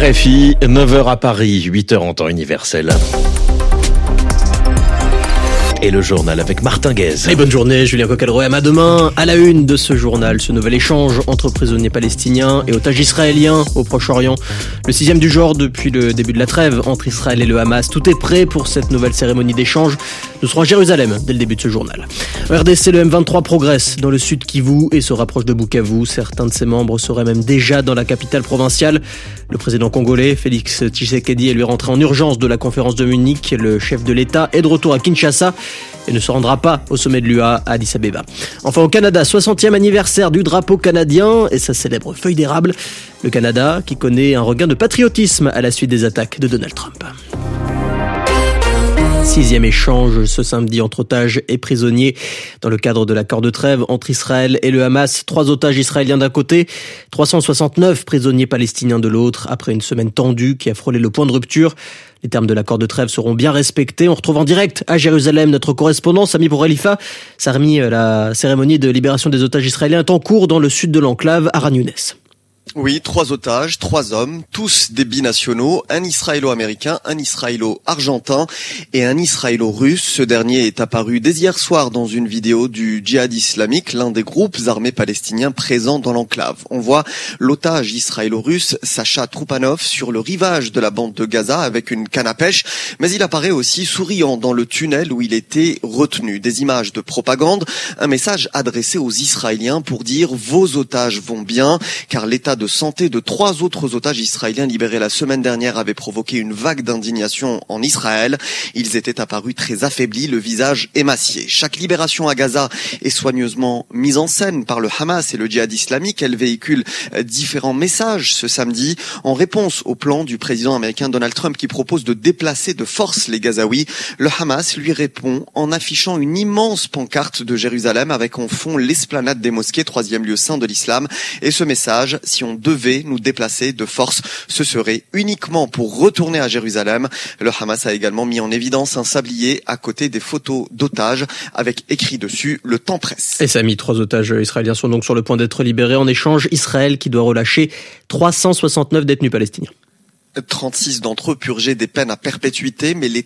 RFI, 9h à Paris, 8h en temps universel. Et le journal avec Martin Guez. Et bonne journée, Julien Coquelroem. À demain, à la une de ce journal, ce nouvel échange entre prisonniers palestiniens et otages israéliens au Proche-Orient. Le 6e du genre depuis le début de la trêve entre Israël et le Hamas. Tout est prêt pour cette nouvelle cérémonie d'échange. Nous serons à Jérusalem dès le début de ce journal. En RDC, le M23 progresse dans le sud Kivu et se rapproche de Bukavu. Certains de ses membres seraient même déjà dans la capitale provinciale. Le président congolais, Félix Tshisekedi, est lui rentré en urgence de la conférence de Munich. Le chef de l'État est de retour à Kinshasa et ne se rendra pas au sommet de l'UA à Addis Abeba. Enfin au Canada, 60e anniversaire du drapeau canadien et sa célèbre feuille d'érable. Le Canada qui connaît un regain de patriotisme à la suite des attaques de Donald Trump. 6e échange ce samedi entre otages et prisonniers dans le cadre de l'accord de trêve entre Israël et le Hamas. 3 otages israéliens d'un côté, 369 prisonniers palestiniens de l'autre, après une semaine tendue qui a frôlé le point de rupture. Les termes de l'accord de trêve seront bien respectés. On retrouve en direct à Jérusalem notre correspondant Sami Bouralifa. Sarmi, la cérémonie de libération des otages israéliens est en cours dans le sud de l'enclave, à Ran Younes. Oui, 3 otages, 3 hommes, tous des binationaux, un israélo-américain, un israélo-argentin et un israélo-russe. Ce dernier est apparu dès hier soir dans une vidéo du Djihad islamique, l'un des groupes armés palestiniens présents dans l'enclave. On voit l'otage israélo-russe Sacha Troupanov sur le rivage de la bande de Gaza avec une canne à pêche, mais il apparaît aussi souriant dans le tunnel où il était retenu. Des images de propagande, un message adressé aux Israéliens pour dire « Vos otages vont bien » car l'état de santé de 3 autres otages israéliens libérés la semaine dernière avait provoqué une vague d'indignation en Israël. Ils étaient apparus très affaiblis, le visage émacié. Chaque libération à Gaza est soigneusement mise en scène par le Hamas et le Djihad islamique. Elle véhicule différents messages ce samedi en réponse au plan du président américain Donald Trump qui propose de déplacer de force les Gazaouis. Le Hamas lui répond en affichant une immense pancarte de Jérusalem avec en fond l'esplanade des mosquées, 3e lieu saint de l'islam. Et ce message, si on devait nous déplacer de force, ce serait uniquement pour retourner à Jérusalem. Le Hamas a également mis en évidence un sablier à côté des photos d'otages avec écrit dessus « Le temps presse ». Et Samy, 3 otages israéliens sont donc sur le point d'être libérés. En échange, Israël qui doit relâcher 369 détenus palestiniens. 36 d'entre eux purgeaient des peines à perpétuité, mais les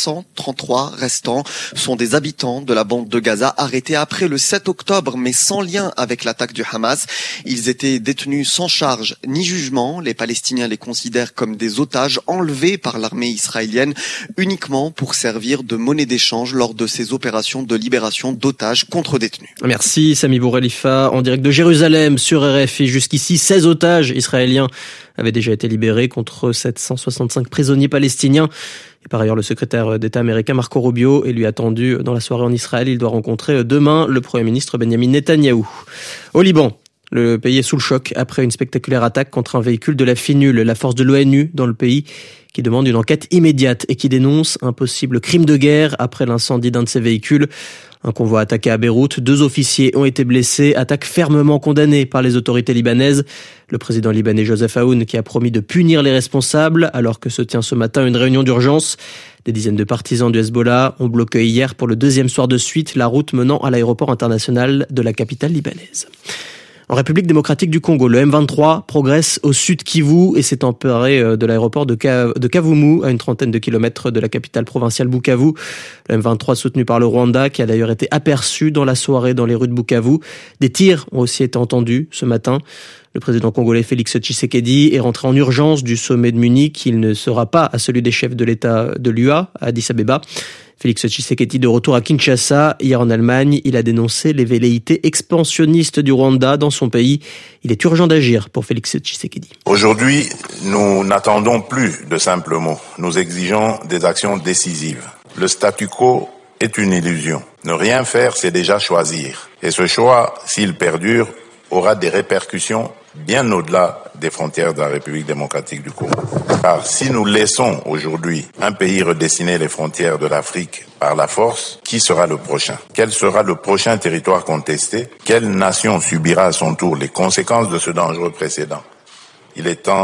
333 restants sont des habitants de la bande de Gaza arrêtés après le 7 octobre, mais sans lien avec l'attaque du Hamas. Ils étaient détenus sans charge ni jugement. Les Palestiniens les considèrent comme des otages enlevés par l'armée israélienne uniquement pour servir de monnaie d'échange lors de ces opérations de libération d'otages contre détenus. Merci Sami Bouralifa, en direct de Jérusalem sur RFI. Jusqu'ici, 16 otages israéliens avaient déjà été libérés contre 765 prisonniers palestiniens. Et par ailleurs, le secrétaire d'État américain Marco Rubio est lui attendu dans la soirée en Israël. Il doit rencontrer demain le Premier ministre Benjamin Netanyahou. Au Liban, le pays est sous le choc après une spectaculaire attaque contre un véhicule de la FINUL, la force de l'ONU dans le pays, qui demande une enquête immédiate et qui dénonce un possible crime de guerre après l'incendie d'un de ses véhicules. Un convoi attaqué à Beyrouth, 2 officiers ont été blessés, attaque fermement condamnée par les autorités libanaises. Le président libanais Joseph Aoun qui a promis de punir les responsables alors que se tient ce matin une réunion d'urgence. Des dizaines de partisans du Hezbollah ont bloqué hier pour le 2e soir de suite la route menant à l'aéroport international de la capitale libanaise. En République démocratique du Congo, le M23 progresse au sud Kivu et s'est emparé de l'aéroport de Kavumu, à une trentaine de kilomètres de la capitale provinciale Bukavu. Le M23 soutenu par le Rwanda, qui a d'ailleurs été aperçu dans la soirée dans les rues de Bukavu. Des tirs ont aussi été entendus ce matin. Le président congolais Félix Tshisekedi est rentré en urgence du sommet de Munich. Il ne sera pas à celui des chefs de l'État de l'UA, à Addis Abeba. Félix Tshisekedi de retour à Kinshasa. Hier en Allemagne, il a dénoncé les velléités expansionnistes du Rwanda dans son pays. Il est urgent d'agir pour Félix Tshisekedi. Aujourd'hui, nous n'attendons plus de simples mots. Nous exigeons des actions décisives. Le statu quo est une illusion. Ne rien faire, c'est déjà choisir. Et ce choix, s'il perdure, aura des répercussions bien au-delà des frontières de la République démocratique du Congo. Car si nous laissons aujourd'hui un pays redessiner les frontières de l'Afrique par la force, qui sera le prochain? Quel sera le prochain territoire contesté? Quelle nation subira à son tour les conséquences de ce dangereux précédent? Il est temps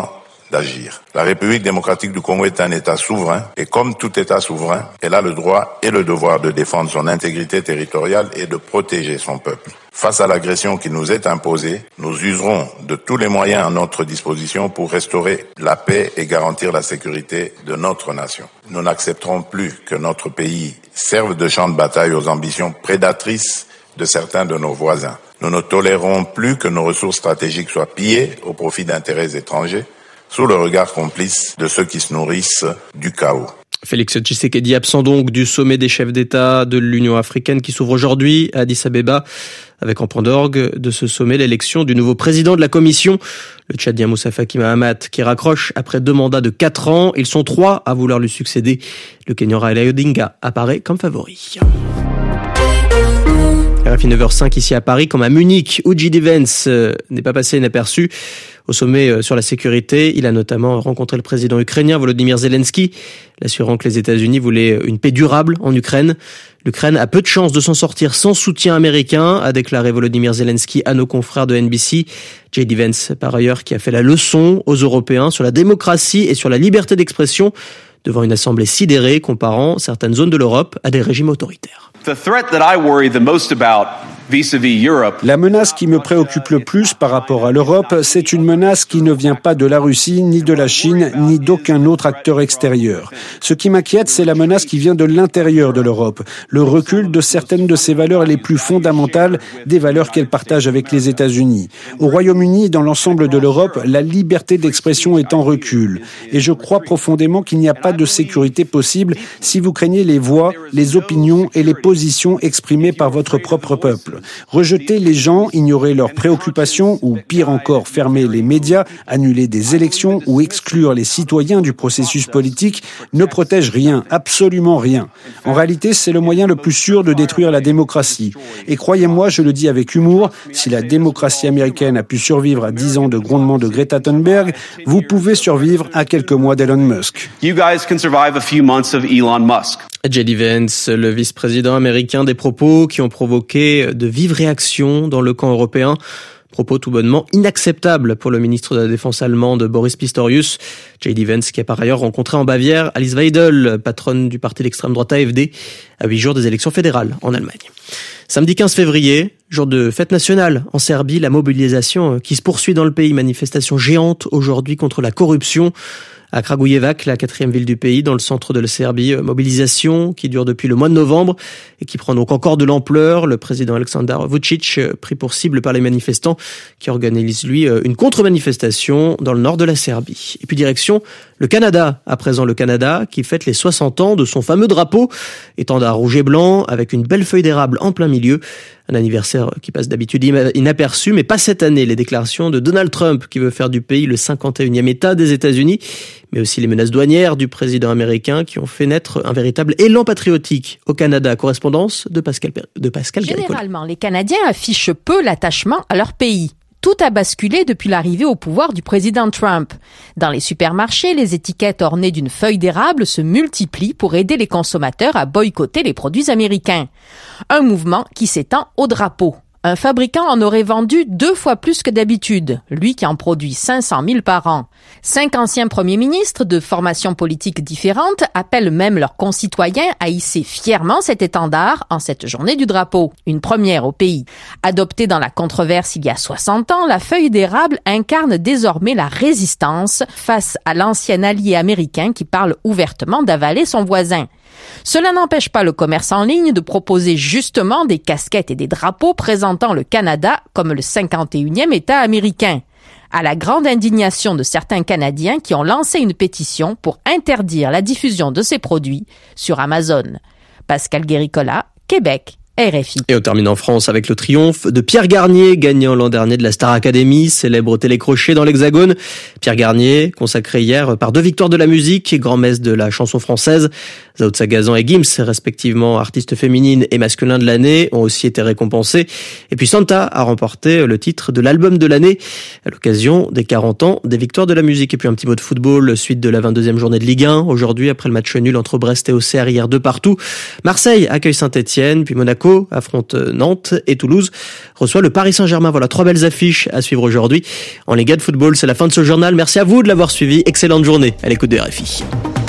d'agir. La République démocratique du Congo est un État souverain et comme tout État souverain, elle a le droit et le devoir de défendre son intégrité territoriale et de protéger son peuple. Face à l'agression qui nous est imposée, nous userons de tous les moyens à notre disposition pour restaurer la paix et garantir la sécurité de notre nation. Nous n'accepterons plus que notre pays serve de champ de bataille aux ambitions prédatrices de certains de nos voisins. Nous ne tolérerons plus que nos ressources stratégiques soient pillées au profit d'intérêts étrangers, sous le regard complice de ceux qui se nourrissent du chaos. Félix Tshisekedi absent donc du sommet des chefs d'État de l'Union africaine qui s'ouvre aujourd'hui à Addis Abeba, avec en point d'orgue de ce sommet l'élection du nouveau président de la Commission, le Tchadien Moussa Faki Mahamat, qui raccroche après 2 mandats de 4 ans. Ils sont 3 à vouloir lui succéder. Le Kenyan Raila Odinga apparaît comme favori. RFI 9h05 ici à Paris, comme à Munich, où J.D. Vance n'est pas passé inaperçu. Au sommet sur la sécurité, il a notamment rencontré le président ukrainien Volodymyr Zelensky, l'assurant que les États-Unis voulaient une paix durable en Ukraine. L'Ukraine a peu de chances de s'en sortir sans soutien américain, a déclaré Volodymyr Zelensky à nos confrères de NBC. J.D. Vance, par ailleurs, qui a fait la leçon aux Européens sur la démocratie et sur la liberté d'expression devant une assemblée sidérée comparant certaines zones de l'Europe à des régimes autoritaires. La menace qui me préoccupe le plus par rapport à l'Europe, c'est une menace qui ne vient pas de la Russie, ni de la Chine, ni d'aucun autre acteur extérieur. Ce qui m'inquiète, c'est la menace qui vient de l'intérieur de l'Europe, le recul de certaines de ses valeurs les plus fondamentales, des valeurs qu'elle partage avec les États-Unis. Au Royaume-Uni et dans l'ensemble de l'Europe, la liberté d'expression est en recul. Et je crois profondément qu'il n'y a pas de sécurité possible si vous craignez les voix, les opinions et les positions exprimées par votre propre peuple. Rejeter les gens, ignorer leurs préoccupations ou pire encore fermer les médias, annuler des élections ou exclure les citoyens du processus politique ne protège rien, absolument rien. En réalité, c'est le moyen le plus sûr de détruire la démocratie. Et croyez-moi, je le dis avec humour, si la démocratie américaine a pu survivre à 10 ans de grondement de Greta Thunberg, vous pouvez survivre à quelques mois d'Elon Musk. You guys can survive a few months of Elon Musk. J.D. Vance, le vice-président américain, des propos qui ont provoqué de vives réactions dans le camp européen. Propos tout bonnement inacceptables pour le ministre de la Défense allemande Boris Pistorius. J.D. Vance qui a par ailleurs rencontré en Bavière Alice Weidel, patronne du parti d'extrême droite AfD, à 8 jours des élections fédérales en Allemagne. Samedi 15 février, jour de fête nationale en Serbie, la mobilisation qui se poursuit dans le pays. Manifestation géante aujourd'hui contre la corruption. À Kragujevac, la 4e ville du pays, dans le centre de la Serbie, mobilisation qui dure depuis le mois de novembre et qui prend donc encore de l'ampleur. Le président Aleksandar Vučić, pris pour cible par les manifestants, qui organise lui une contre-manifestation dans le nord de la Serbie. Et puis direction le Canada, à présent le Canada, qui fête les 60 ans de son fameux drapeau, étendard rouge et blanc, avec une belle feuille d'érable en plein milieu. Un anniversaire qui passe d'habitude inaperçu, mais pas cette année. Les déclarations de Donald Trump, qui veut faire du pays le 51e État des États-Unis, mais aussi les menaces douanières du président américain qui ont fait naître un véritable élan patriotique au Canada. Correspondance de Pascal Garicola. Généralement, les Canadiens affichent peu l'attachement à leur pays. Tout a basculé depuis l'arrivée au pouvoir du président Trump. Dans les supermarchés, les étiquettes ornées d'une feuille d'érable se multiplient pour aider les consommateurs à boycotter les produits américains. Un mouvement qui s'étend au drapeau. Un fabricant en aurait vendu 2 fois plus que d'habitude, lui qui en produit 500 000 par an. 5 anciens premiers ministres de formations politiques différentes appellent même leurs concitoyens à hisser fièrement cet étendard en cette journée du drapeau. Une première au pays. Adoptée dans la controverse il y a 60 ans, la feuille d'érable incarne désormais la résistance face à l'ancien allié américain qui parle ouvertement d'avaler son voisin. Cela n'empêche pas le commerce en ligne de proposer justement des casquettes et des drapeaux présentant le Canada comme le 51e État américain, à la grande indignation de certains Canadiens qui ont lancé une pétition pour interdire la diffusion de ces produits sur Amazon. Pascal Garicola, Québec. RFI. Et on termine en France avec le triomphe de Pierre Garnier, gagnant l'an dernier de la Star Academy, célèbre télécrochet dans l'Hexagone. Pierre Garnier, consacré hier par 2 victoires de la musique, grand-messe de la chanson française. Zao Sagazan et Gims, respectivement artistes féminines et masculins de l'année, ont aussi été récompensés. Et puis Santa a remporté le titre de l'album de l'année à l'occasion des 40 ans des victoires de la musique. Et puis un petit mot de football, suite de la 22e journée de Ligue 1. Aujourd'hui, après le match nul entre Brest et Auxerre hier 2-2. Marseille accueille Saint-Etienne, puis Monaco Monaco affronte Nantes et Toulouse reçoit le Paris Saint-Germain. Voilà, 3 belles affiches à suivre aujourd'hui. En Liga de football, c'est la fin de ce journal. Merci à vous de l'avoir suivi. Excellente journée à l'écoute de RFI.